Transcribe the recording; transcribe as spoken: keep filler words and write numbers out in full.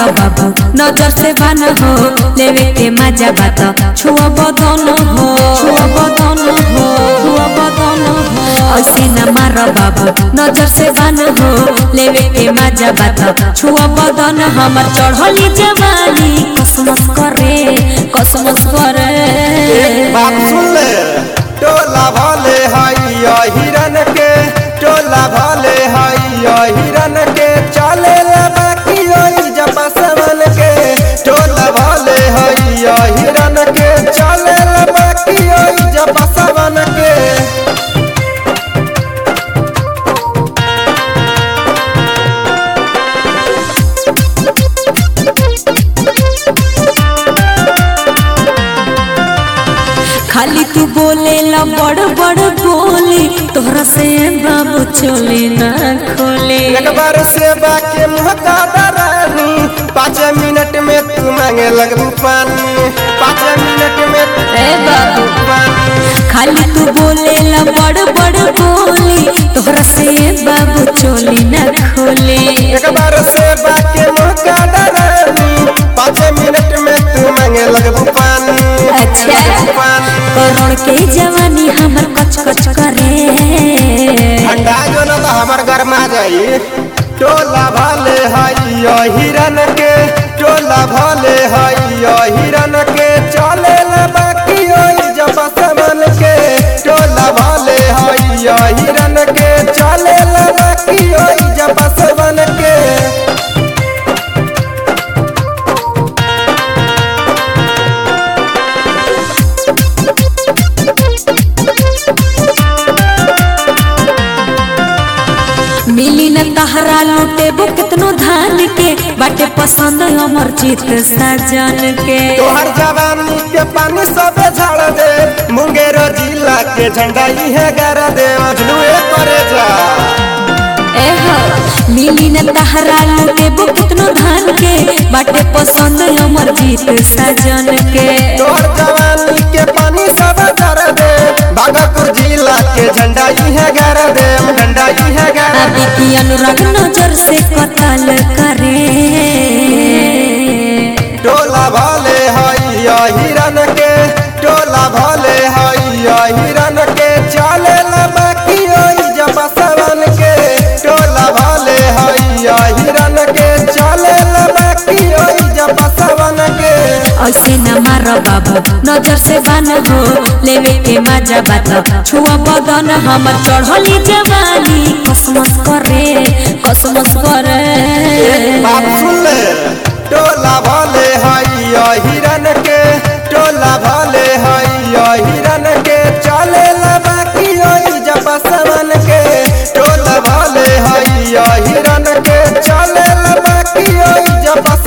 मारो बाबू नजर से बन हो लेवे के मजा बात छुआ बदन हो छुआ बदन हो छुआ बदन हो ऐसे न मारो बाबू नजर से बन हो लेवे के मजा बात छुआ बदन हमर चढ़ली जवानी कसमस करे कसमस करे बात सुन ले टोला भले हैया हिरन के टोला भले हैया हिरन के चले बाकी जब समन के टोला भले हैया हिरन के चले बाकी जब समन के खाली तू बोले ला बड़ बड़ बोली तोहरा से बाबू चले ना खोले एक बार से बाकी मुहका डरानी पाँच मिनट में तू मांगे लगू पानी पाँच मिनट में ए बाबू पानी खाली तू बोले ला बड़ बड़ बोली तोहरा से बाबू चले ना खोले एक बार से बाकी मुहका डरानी पाँच मिनट में तू मांगे लगू पानी अच्छा करोड़ के जवानी हमर कच कच करे ठंडा जो न तो हमर गरमा जाई टोला भले हैया हिरन के टोला भले हैया हिरन के चले बाकी जब समन के टोला भले हैया हिरन के चले बाकी जब समन के मिली न तहरा लूटे वो कितनो धान के बाटे पसंद हमर चित सजन के तोहर जवानी के पानी सब झाड़ दे मुंगेर जिला के झंडा इहे गाड़ दे मजनुए करे जा ए हो मिली न तहरा लूटे वो कितनो धान के बाटे पसंद हमर चित सजन के तोहर जवानी के पानी सब झाड़ दे भागलपुर जिला के झंडा इहे गाड़ दे झंडा इहे गाड़ अभी की अनुराग नजर से कतल करे टोला भले हैया हिरन के टोला भले हैया हिरन के चले बाकी जब सवन के टोला भले हैया हिरन के चले बाकी जब सवन के ऐसे न मारो बाबू नजर से बन हो लेवे के मजा बात छुआ बदन हमर चढ़ली जवानी कसमस करे कसमस करे बात सुन ले टोला भले हैया हिरन के टोला भले हैया हिरन के चले बाकी जब समन के टोला भले हैया हिरन के चले बाकी जब